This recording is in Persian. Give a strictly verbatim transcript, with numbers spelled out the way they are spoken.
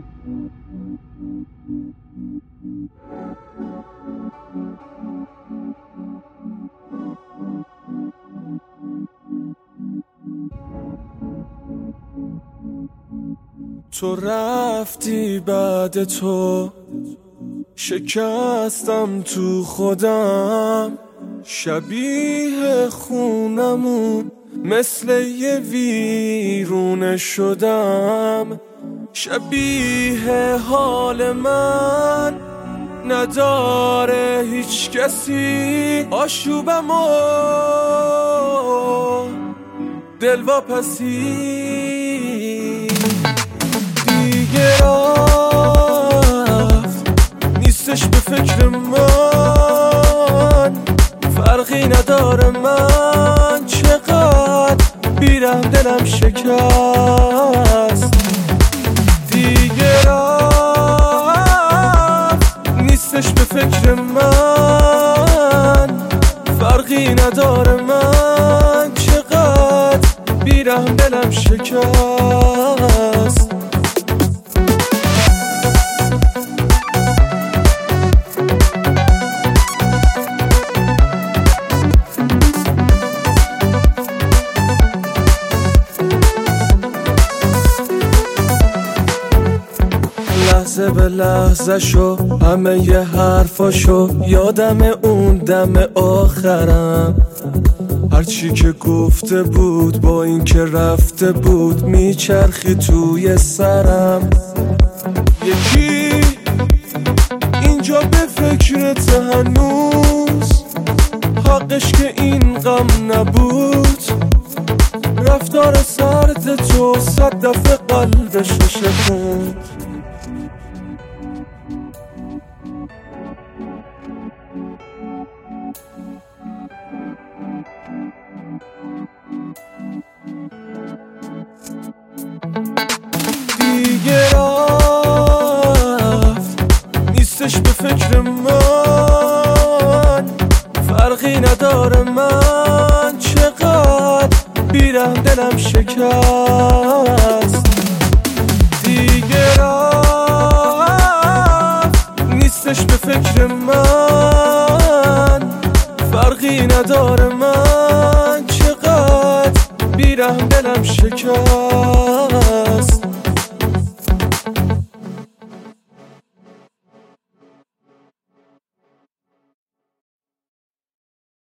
تو رفتی بعد تو شکستم تو خودم، شبیه خونمون مثل یه ویرونه شدم. شبیه حال من نداره هیچ کسی، آشوبم و دلواپسی دیگه رفت، نیستش به فکر من، فرقی نداره من چقدر بیرم دلم شکست. دیگه رفت، نیستش به فکر من، فرقی نداره من چقدر بیرم دلم شکست. لحظه به لحظه شو همه ی حرفاشو یادم اون دم آخرم، هرچی که گفته بود با این که رفته بود میچرخی توی سرم. یکی اینجا به فکرت هنوز، حقش که این غم نبود، رفتار سرد تو صد دفعه قلبش شکوند. دیگه رفت، نیستش به فکر من، فرقی نداره من چقدر بیرم دلم شکست. دیگه رفت، نیستش به فکر من، فرقی نداره من چقدر بیرم دلم شکست.